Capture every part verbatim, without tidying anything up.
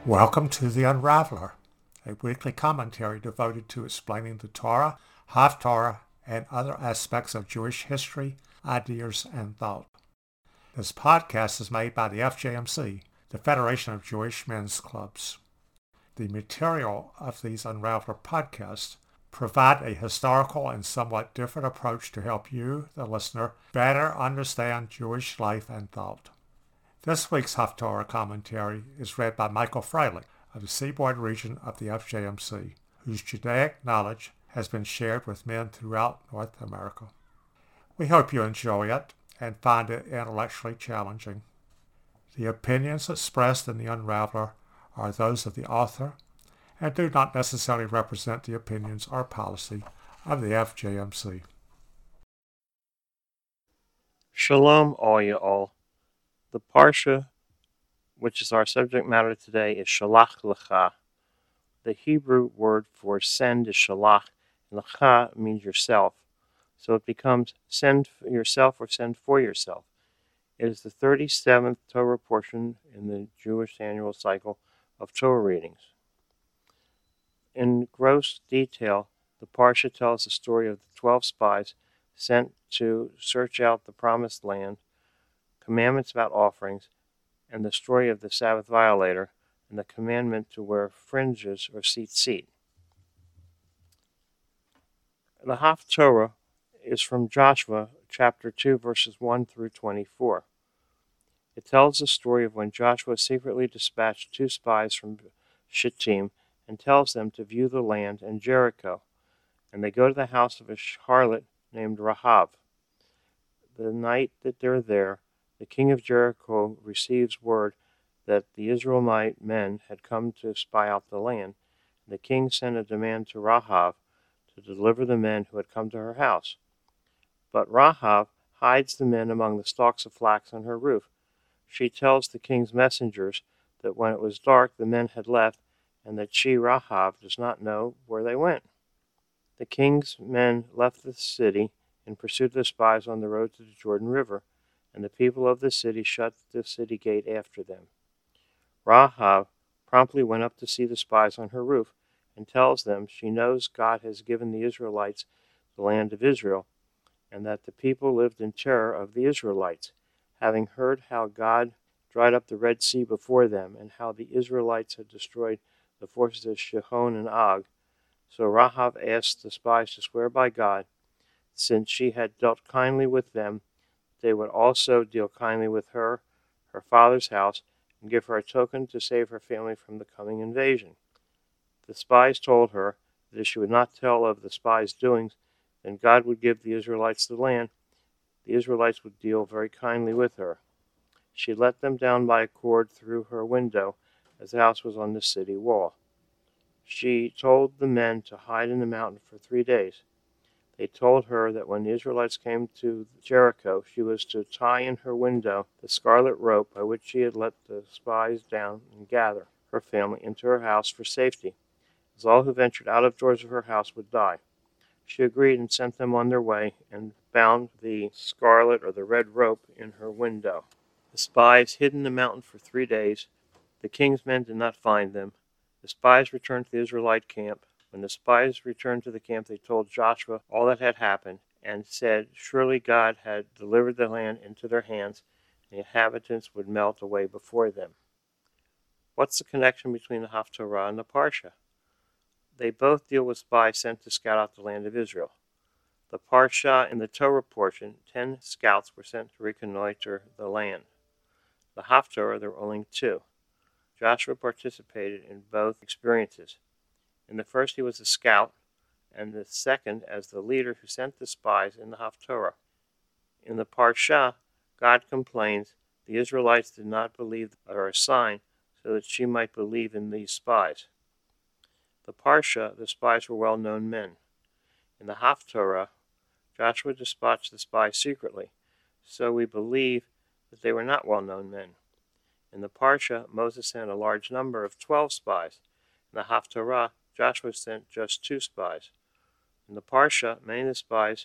Welcome to The Unraveler, a weekly commentary devoted to explaining the Torah, Haftorah, and other aspects of Jewish history, ideas, and thought. This podcast is made by the F J M C, the Federation of Jewish Men's Clubs. The material of these Unraveler podcasts provide a historical and somewhat different approach to help you, the listener, better understand Jewish life and thought. This week's Haftorah commentary is read by Michael Freilich of the Seaboard region of the F J M C, whose Judaic knowledge has been shared with men throughout North America. We hope you enjoy it and find it intellectually challenging. The opinions expressed in the Unraveler are those of the author and do not necessarily represent the opinions or policy of the F J M C. Shalom, all you all. The Parsha, which is our subject matter today, is Shalach Lecha. The Hebrew word for send is Shalach, and Lecha means yourself. So it becomes send for yourself or send for yourself. It is the thirty-seventh Torah portion in the Jewish annual cycle of Torah readings. In gross detail, the Parsha tells the story of the twelve spies sent to search out the promised land, commandments about offerings, and the story of the Sabbath violator, and the commandment to wear fringes or tzitzit. The Haftorah is from Joshua chapter two, verses one through twenty-four. It tells the story of when Joshua secretly dispatched two spies from Shittim and tells them to view the land and Jericho, and they go to the house of a harlot named Rahab. The night that they're there, the king of Jericho receives word that the Israelite men had come to spy out the land, and the king sent a demand to Rahab to deliver the men who had come to her house. But Rahab hides the men among the stalks of flax on her roof. She tells the king's messengers that when it was dark the men had left, and that she, Rahab, does not know where they went. The king's men left the city in pursuit of the spies on the road to the Jordan River, and the people of the city shut the city gate after them. Rahab promptly went up to see the spies on her roof and tells them she knows God has given the Israelites the land of Israel, and that the people lived in terror of the Israelites, having heard how God dried up the Red Sea before them and how the Israelites had destroyed the forces of Shihon and Og. So Rahab asked the spies to swear by God, since she had dealt kindly with them, they would also deal kindly with her, her father's house, and give her a token to save her family from the coming invasion. The spies told her that if she would not tell of the spies' doings, then God would give the Israelites the land. The Israelites would deal very kindly with her. She let them down by a cord through her window, as the house was on the city wall. She told the men to hide in the mountain for three days. They told her that when the Israelites came to Jericho, she was to tie in her window the scarlet rope by which she had let the spies down and gather her family into her house for safety, as all who ventured out of doors of her house would die. She agreed and sent them on their way and bound the scarlet or the red rope in her window. The spies hid in the mountain for three days. The king's men did not find them. The spies returned to the Israelite camp. When the spies returned to the camp, they told Joshua all that had happened and said, surely God had delivered the land into their hands, and the inhabitants would melt away before them. What's the connection between the Haftorah and the Parsha? They both deal with spies sent to scout out the land of Israel. The Parsha in the Torah portion, ten scouts were sent to reconnoiter the land. The Haftorah, there were only two. Joshua participated in both experiences. In the first, he was a scout, and the second, as the leader who sent the spies in the Haftorah. In the Parsha, God complains the Israelites did not believe her sign, so that she might believe in these spies. The Parsha, the spies were well-known men. In the Haftorah, Joshua dispatched the spies secretly, so we believe that they were not well-known men. In the Parsha, Moses sent a large number of twelve spies. In the Haftorah, Joshua sent just two spies. In the Parsha, many of the spies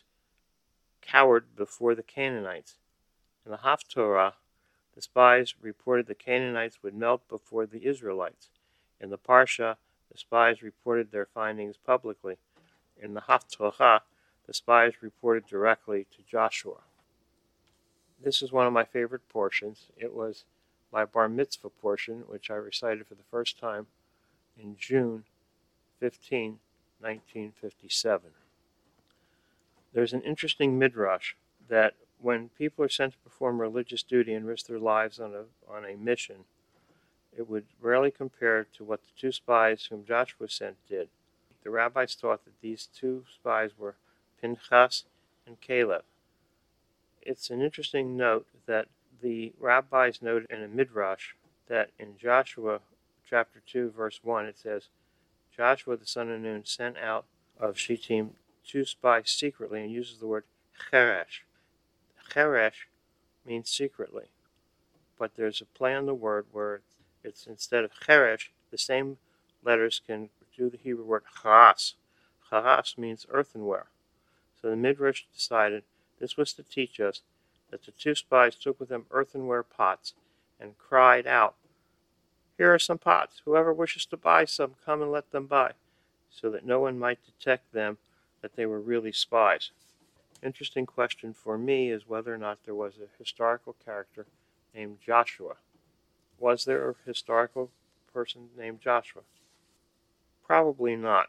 cowered before the Canaanites. In the Haftorah, the spies reported the Canaanites would melt before the Israelites. In the Parsha, the spies reported their findings publicly. In the Haftorah, the spies reported directly to Joshua. This is one of my favorite portions. It was my bar mitzvah portion, which I recited for the first time in June fifteenth, nineteen fifty-seven. There's an interesting midrash that when people are sent to perform religious duty and risk their lives on a, on a mission, it would rarely compare to what the two spies whom Joshua sent did. The rabbis thought that these two spies were Pinchas and Caleb. It's an interesting note that the rabbis noted in a midrash that in Joshua chapter two, verse one, it says, Joshua the son of Nun sent out of Shittim two spies secretly, and uses the word cheresh. Cheresh means secretly, but there's a play on the word where it's instead of cheresh, the same letters can do the Hebrew word charas. Charas means earthenware. So the midrash decided this was to teach us that the two spies took with them earthenware pots and cried out, "Here are some pots. Whoever wishes to buy some, come and let them buy," so that no one might detect them that they were really spies. Interesting question for me is whether or not there was a historical character named Joshua. Was there a historical person named Joshua? Probably not.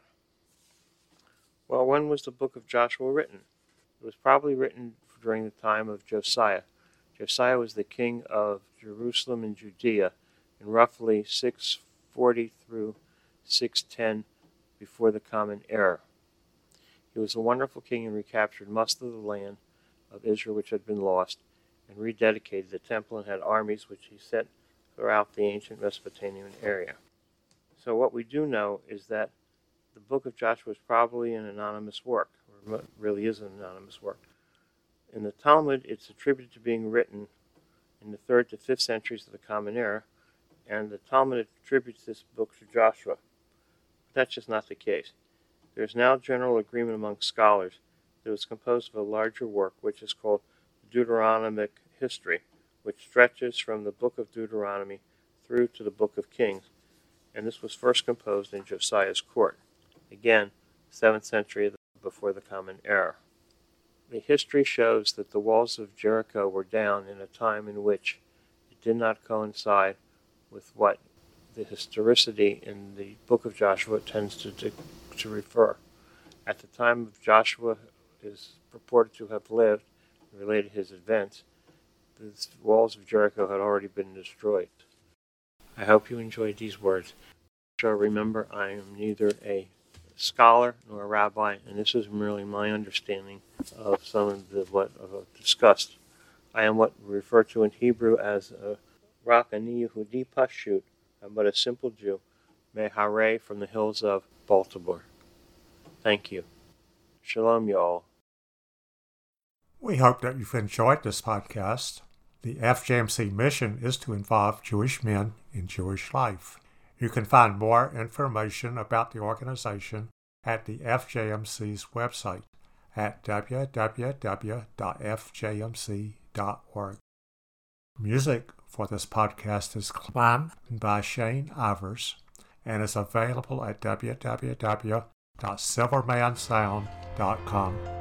Well, when was the book of Joshua written? It was probably written during the time of Josiah. Josiah was the king of Jerusalem and Judea in roughly six forty through six ten before the Common Era. He was a wonderful king and recaptured most of the land of Israel which had been lost, and rededicated the temple and had armies which he sent throughout the ancient Mesopotamian area. So what we do know is that the book of Joshua is probably an anonymous work, or really is an anonymous work. In the Talmud, it's attributed to being written in the third to fifth centuries of the Common Era, and the Talmud attributes this book to Joshua. But that's just not the case. There is now general agreement among scholars that it was composed of a larger work, which is called Deuteronomic history, which stretches from the book of Deuteronomy through to the book of Kings, and this was first composed in Josiah's court, again, seventh century before the Common Era. The history shows that the walls of Jericho were down in a time in which it did not coincide with what the historicity in the book of Joshua tends to, to, to refer. At the time of Joshua is purported to have lived and related his events, the walls of Jericho had already been destroyed. I hope you enjoyed these words. So remember, I am neither a scholar nor a rabbi, and this is merely my understanding of some of the what I've discussed. I am what we refer to in Hebrew as a Rak Ani Yehudi Pashut. I'm but a simple Jew, Mehareh from the hills of Baltimore. Thank you. Shalom, y'all. We hope that you've enjoyed this podcast. The F J M C mission is to involve Jewish men in Jewish life. You can find more information about the organization at the F J M C's website at w w w dot f j m c dot org. Music for this podcast is Climb by Shane Ivers and is available at w w w dot silverman sound dot com.